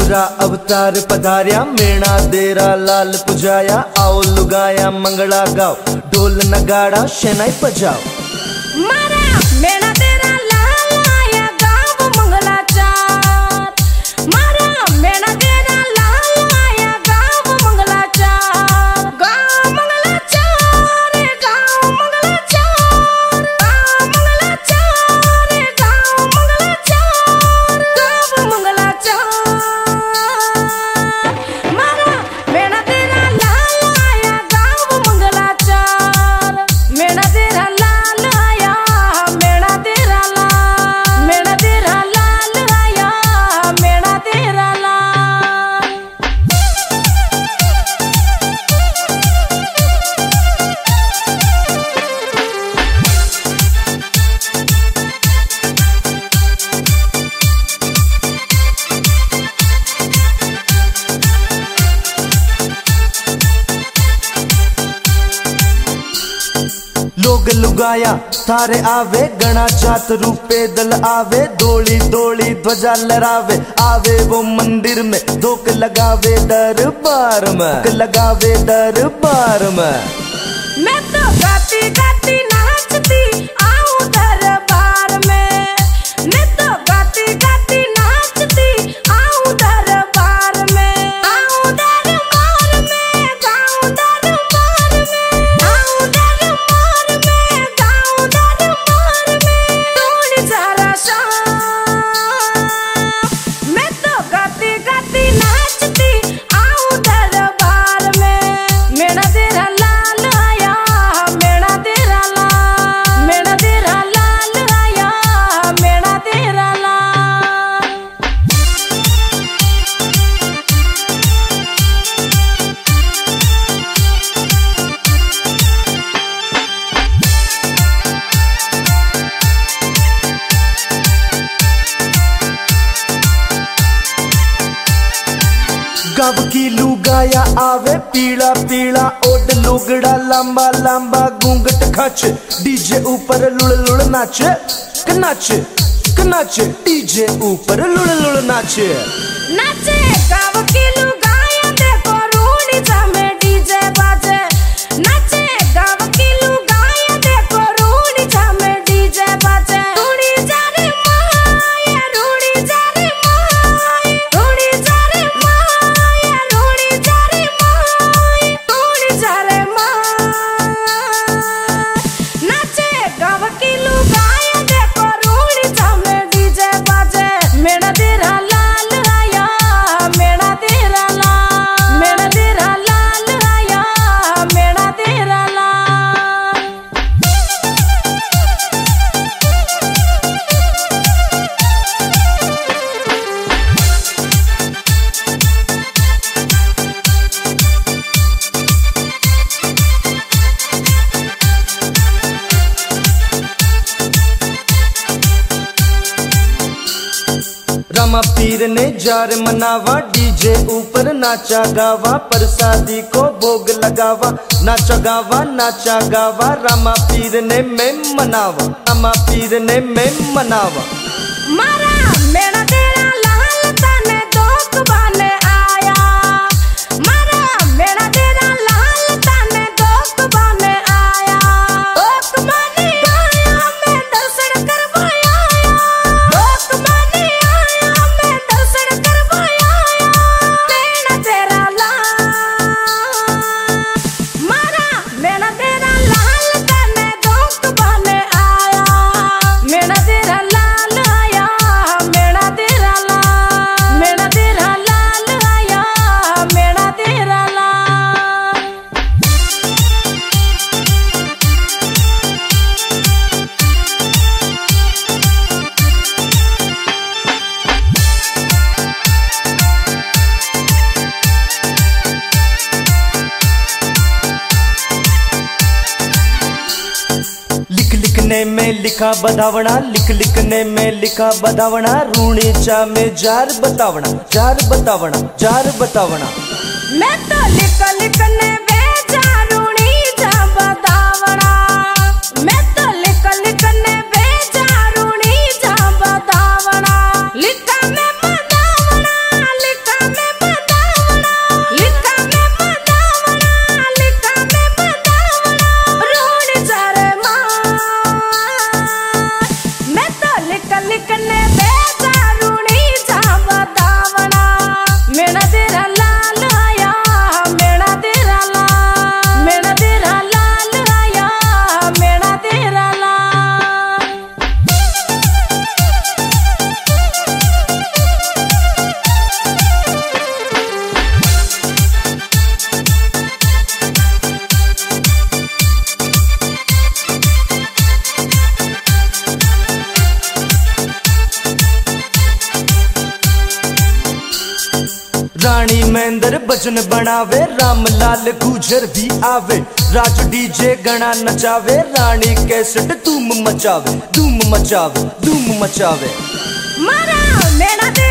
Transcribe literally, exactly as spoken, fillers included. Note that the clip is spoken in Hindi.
दूसरा अवतार पधार्या, मेणा देरा लाल पुजाया। आओ लुगाया मंगला गाओ, ढोल नगाड़ा शहनाई बजाओ। मारा मेणा तेरा लाल आया, गाँव मंगला चार। मारा मेणा तेरा लाल आया, गाँव मंगला चार। गाँव मंगला चार, गाँव मंगला चार। गाँव मंगला चार, गाँव मंगला चार। गाँव मंगला चार। मारा मेणा तेरा लाल आया, गाँव मंगला चार। मेणा तेरा लाल आया, मेणा तेरा लाल। मेणा तेरा लाल आया, मेणा तेरा लाल। लोग लुगाया थारे आवे, गणा जात रूप पैदल आवे। दौड़ी दौड़ी ध्वजा लहरावे, आवे वो मंदिर में धोक लगावे दरबार में, लगावे दरबार में। मैं तो गाती गाती नाचती आऊं दरबार में। मैं तो गाती गाती नाचती आऊं दरबार में। आऊं दरबार में, गाऊं दरबार में। आऊं दरबार में, गाऊं दरबार में। थोड़ी जरा शाम। मैं तो गाती गाती नाचती आऊं दरबार में। मेणा तेरा लाल आया, मेणा तेरा लाल। मेणा तेरा लाल आया, मेणा तेरा लाल। गाँव की लुगाया आवे, पीला पीला ओड लुगड़ा लंबा लंबा घूंघट खच। डीजे ऊपर लुड़ लुड़ नाच नाच नाच, डीजे ऊपर लुड़ लुड़ नाच। नाचे गाँव की लुगाया, देखो रूड़ी जामे डीजे बाजे। नाचे गाँव की लुगाया, देखो रूड़ी जामे डीजे बाजे। रूड़ी जा रे माया, रूड़ी जा रे माया। रूड़ी जा रे माया, रूड़ी जा रे माया। रूड़ी जा रे माया। नाचे गाँव की लुगाया, देखो रूड़ी जामे डीजे बाजे। मेणा तेरा लाल आया, मेणा तेरा लाल। मेणा तेरा लाल आया, मेणा तेरा लाल। रामा पीर ने जार मनावा, डीजे ऊपर नाचा गावा। प्रसादी को भोग लगावा, नाचा गावा नाचा गावा। रामा पीर ने मैं मनावा, रामा पीर ने मैं मनावा। मारा मेणा तेरा लाल, तने दोक बाने आया। मारा मेणा तेरा लाल, तने दोक बाने आया। दोक बाने आया, मैं दर्शन करवाया आया। दोक बाने आया, मैं दर्शन करवाया आया। मेणा तेरा लाल। मारा मेणा तेरा लाल, तने दोक बाने आया। मेणा तेरा लाल आया, मेणा तेरा लाल। मेणा तेरा लाल आया, मेणा तेरा लाल। लिख लिखने में लिखा बधावना, लिख लिखने में लिखा बधावना। रूणी चा में जार बतावना, जार बतावना, जार बतावना। मैं तो लिख लिखने बेजा रूणी जा बतावना। मैं तो लिख लिखने बेजा रूणी जा बतावना। लिखा में बतावना, लिखा धर्मेंद्र भजन बनावे, रामलाल गुजर भी आवे, राजू डीजे गणा नचावे, रानी कैसेट धूम मचावे, धूम मचावे, धूम मचावे। मारा मेरा